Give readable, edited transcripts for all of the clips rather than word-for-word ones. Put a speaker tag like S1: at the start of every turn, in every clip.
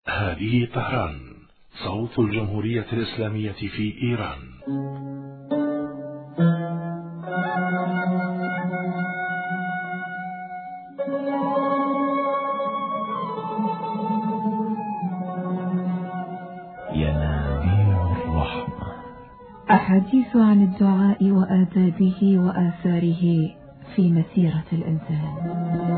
S1: هذه طهران، صوت الجمهورية الإسلامية في إيران.
S2: ينابيع الرحمة،
S3: أحاديث عن الدعاء وآدابه وآثاره في مسيرة الإنسان.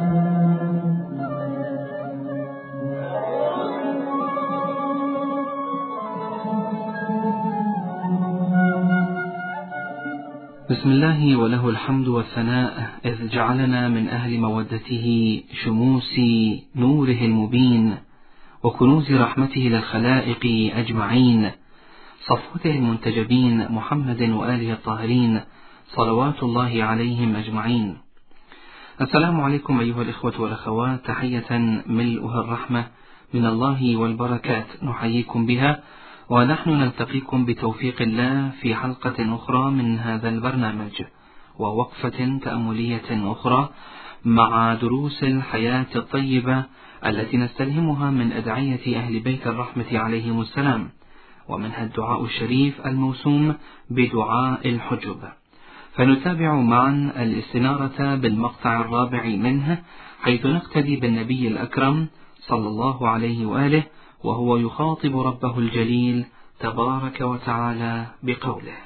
S4: بسم الله وله الحمد والثناء، إذ جعلنا من أهل مودته، شموس نوره المبين، وكنوز رحمته للخلائق أجمعين، صفوته المنتجبين محمد وآله الطاهرين، صلوات الله عليهم أجمعين. السلام عليكم أيها الإخوة والأخوات، تحية ملؤها الرحمة من الله والبركات نحييكم بها، ونحن نلتقيكم بتوفيق الله في حلقة أخرى من هذا البرنامج، ووقفة تأملية أخرى مع دروس الحياة الطيبة التي نستلهمها من أدعية أهل بيت الرحمة عليهم السلام، ومنها الدعاء الشريف الموسوم بدعاء الحجب. فنتابع معا الاستنارة بالمقطع الرابع منه، حيث نقتدي بالنبي الأكرم صلى الله عليه وآله وهو يخاطب ربه الجليل تبارك وتعالى بقوله: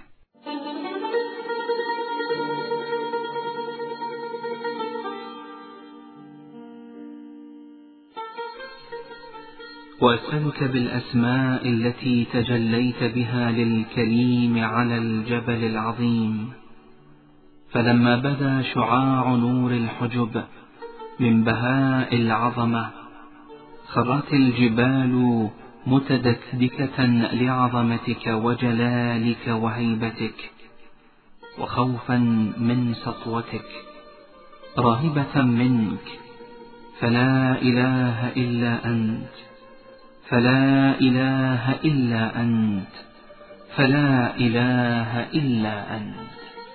S4: وأسألك بالأسماء التي تجليت بها للكريم على الجبل العظيم، فلما بدا شعاع نور الحجب من بهاء العظمة، خرت الجبال متدكدكة لعظمتك وجلالك وهيبتك، وخوفا من سطوتك، راهبة منك، فلا إله إلا أنت، فلا إله إلا أنت، فلا إله إلا أنت.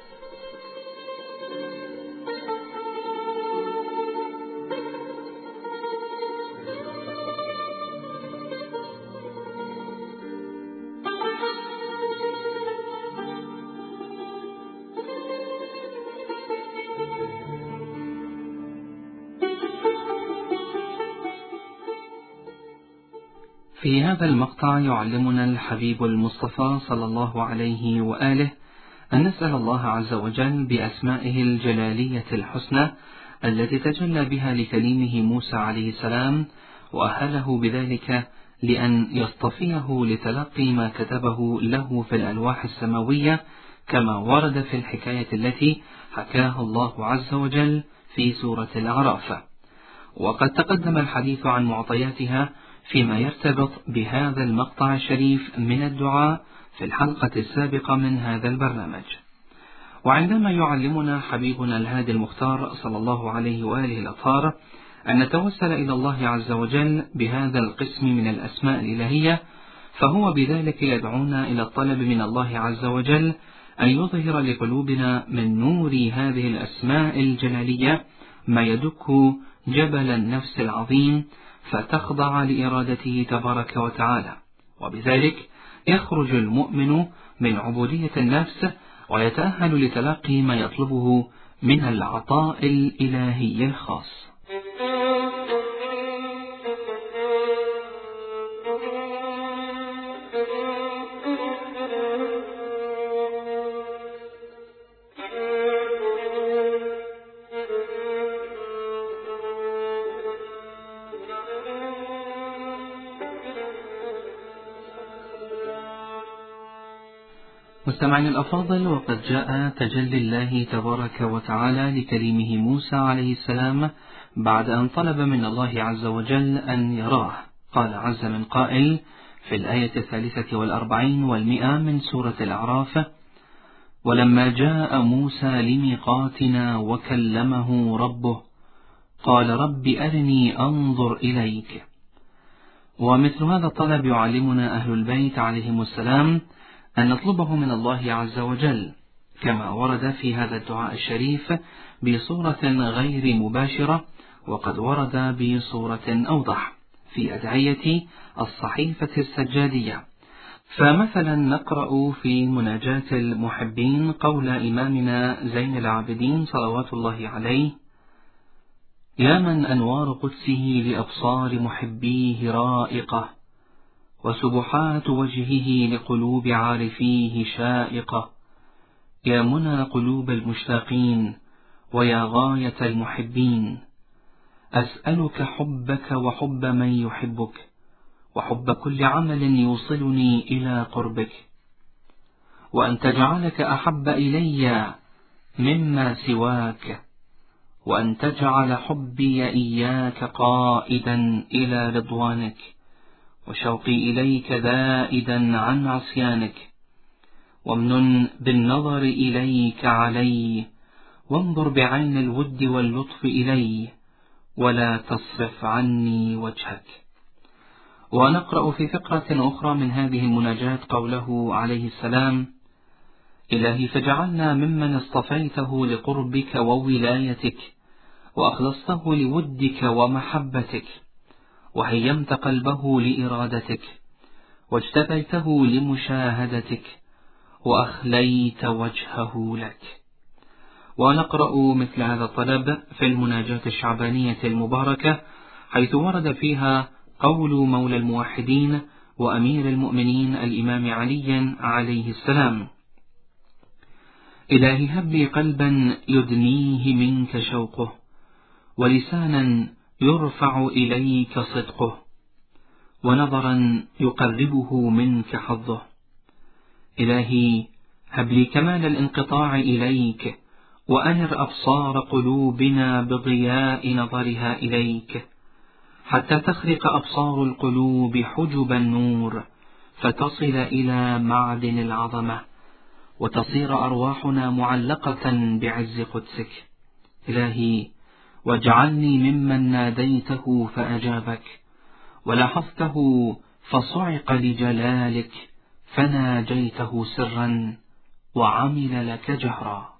S4: في هذا المقطع يعلمنا الحبيب المصطفى صلى الله عليه وآله أن نسأل الله عز وجل بأسمائه الجلالية الحسنى التي تجلى بها لكليمه موسى عليه السلام، وأهله بذلك لأن يصطفيه لتلقي ما كتبه له في الألواح السماوية، كما ورد في الحكاية التي حكاها الله عز وجل في سورة الأعراف. وقد تقدم الحديث عن معطياتها فيما يرتبط بهذا المقطع الشريف من الدعاء في الحلقة السابقة من هذا البرنامج. وعندما يعلمنا حبيبنا الهادي المختار صلى الله عليه وآله الأطهار أن نتوسل إلى الله عز وجل بهذا القسم من الأسماء الإلهية، فهو بذلك يدعونا إلى الطلب من الله عز وجل أن يظهر لقلوبنا من نور هذه الأسماء الجلالية ما يدك جبل النفس العظيم، فتخضع لإرادته تبارك وتعالى، وبذلك يخرج المؤمن من عبودية النفس ويتأهل لتلقي ما يطلبه من العطاء الإلهي الخاص. مستمعين الأفاضل، وقد جاء تجلي الله تبارك وتعالى لكريمه موسى عليه السلام بعد أن طلب من الله عز وجل أن يراه. قال عز من قائل في الآية 43 والمئة من سورة الأعراف: ولما جاء موسى لميقاتنا وكلمه ربه قال رب أرني أنظر إليك. ومثل هذا الطلب يعلمنا أهل البيت عليهم السلام أن نطلبه من الله عز وجل، كما ورد في هذا الدعاء الشريف بصورة غير مباشرة، وقد ورد بصورة أوضح. في أدعية الصحيفة السجادية. فمثلا نقرأ في مناجاة المحبين قول إمامنا زين العابدين صلوات الله عليه: يا من أنوار قدسه لأبصار محبيه رائقة، وسبحات وجهه لقلوب عارفيه شائقة، يا منى قلوب المشتاقين ويا غاية المحبين، أسألك حبك وحب من يحبك، وحب كل عمل يوصلني إلى قربك، وأن تجعلك أحب إلي مما سواك، وأن تجعل حبي إياك قائدا إلى رضوانك، وشوقي إليك زائدا عن عصيانك، وامنن بالنظر إليك علي، وانظر بعين الود واللطف إلي، ولا تصرف عني وجهك. ونقرأ في فقرة أخرى من هذه المناجاة قوله عليه السلام: إلهي فجعلنا ممن اصطفيته لقربك وولايتك، وأخلصته لودك ومحبتك، وهيمت قلبه لإرادتك، واجتبيته لمشاهدتك، وأخليت وجهه لك. ونقرأ مثل هذا الطلب في المناجاة الشعبانية المباركة، حيث ورد فيها قول مولى الموحدين وأمير المؤمنين الإمام علي عليه السلام: إلهي هب لي قلبا يدنيه منك شوقه، ولسانا يرفع إليك صدقه، ونظرا يقربه منك حظه. إلهي هب لي كمال الانقطاع إليك، وأنر أبصار قلوبنا بضياء نظرها إليك، حتى تخرق أبصار القلوب حجب النور، فتصل إلى معدن العظمة، وتصير أرواحنا معلقة بعز قدسك. إلهي واجعلني ممن ناديته فأجابك، ولحظته فصعق لجلالك، فناجيته سرا وعمل لك جهرا.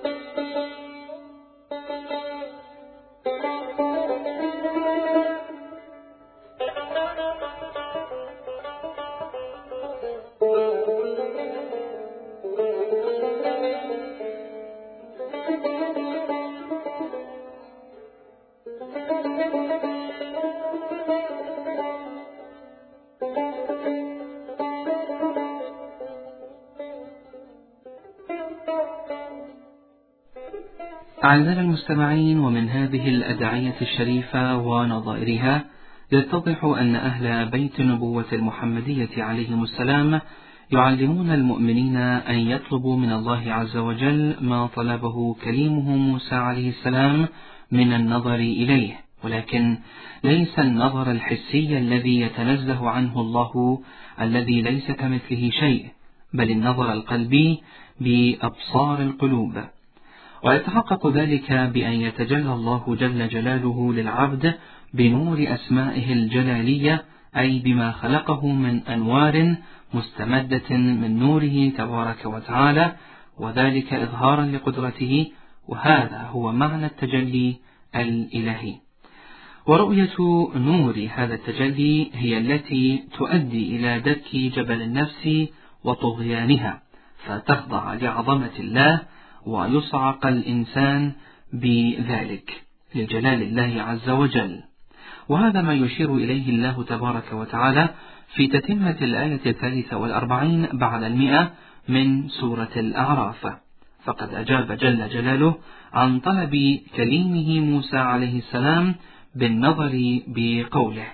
S4: أعزائي المستمعين، ومن هذه الأدعية الشريفة ونظائرها يتضح أن أهل بيت النبوة المحمدية عليهم السلام يعلمون المؤمنين أن يطلبوا من الله عز وجل ما طلبه كليمه موسى عليه السلام من النظر إليه، ولكن ليس النظر الحسي الذي يتنزه عنه الله الذي ليس كمثله شيء، بل النظر القلبي بأبصار القلوب. ويتحقق ذلك بأن يتجلى الله جل جلاله للعبد بنور أسمائه الجلالية، أي بما خلقه من أنوار مستمدة من نوره تبارك وتعالى، وذلك إظهارا لقدرته، وهذا هو معنى التجلي الإلهي. ورؤية نور هذا التجلي هي التي تؤدي إلى دك جبل النفس وطغيانها، فتخضع لعظمة الله، ويصعق الإنسان بذلك لجلال الله عز وجل. وهذا ما يشير إليه الله تبارك وتعالى في تتمة الآية 43 بعد 100 من سورة الأعراف، فقد أجاب جل جلاله عن طلب كليمه موسى عليه السلام بالنظر بقوله: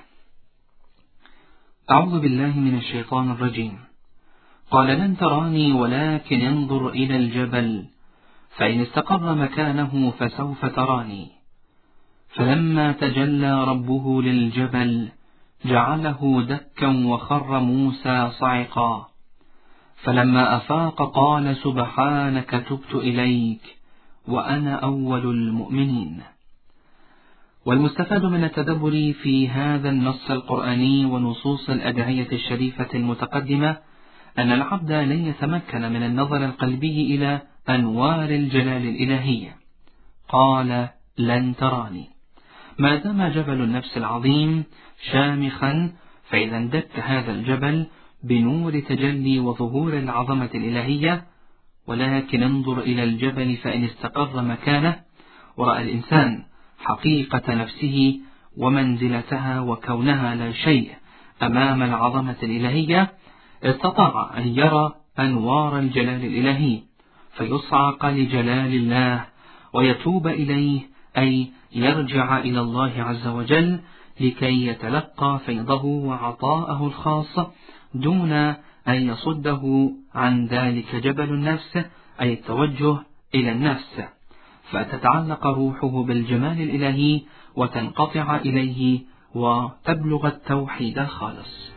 S4: أعوذ بالله من الشيطان الرجيم. قال: لن تراني ولكن انظر إلى الجبل، فإن استقر مكانه فسوف تراني. فلما تجلى ربه للجبل جعله دكا وخر موسى صعقا، فلما أفاق قال: سبحانك تبت إليك وأنا أول المؤمنين. والمستفاد من التدبر في هذا النص القرآني ونصوص الأدعية الشريفة المتقدمة أن العبد لن يتمكن من النظر القلبي إلى أنوار الجلال الإلهية. قال: لن تراني، ما دام جبل النفس العظيم شامخا، فإذا اندك هذا الجبل بنور تجلي وظهور العظمة الإلهية. ولكن انظر إلى الجبل فإن استقر مكانه ورأى الإنسان حقيقة نفسه ومنزلتها وكونها لا شيء أمام العظمة الإلهية، استطاع أن يرى أنوار الجلال الإلهي فيصعق لجلال الله ويتوب إليه، أي يرجع إلى الله عز وجل لكي يتلقى فيضه وعطاءه الخاص، دون أن يصده عن ذلك جبل النفس، أي التوجه إلى النفس، فتتعلق روحه بالجمال الإلهي وتنقطع إليه وتبلغ التوحيد الخالص.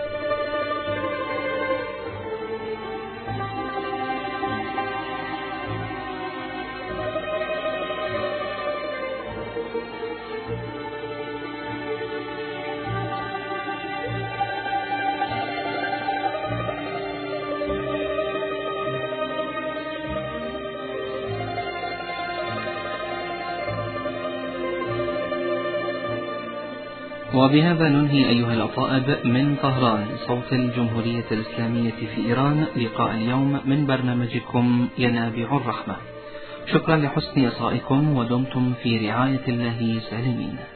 S4: وبهذا ننهي أيها الأطائب من طهران صوت الجمهورية الإسلامية في إيران لقاء اليوم من برنامجكم ينابيع الرحمة. شكرا لحسن إصغائكم ودمتم في رعاية الله سالمين.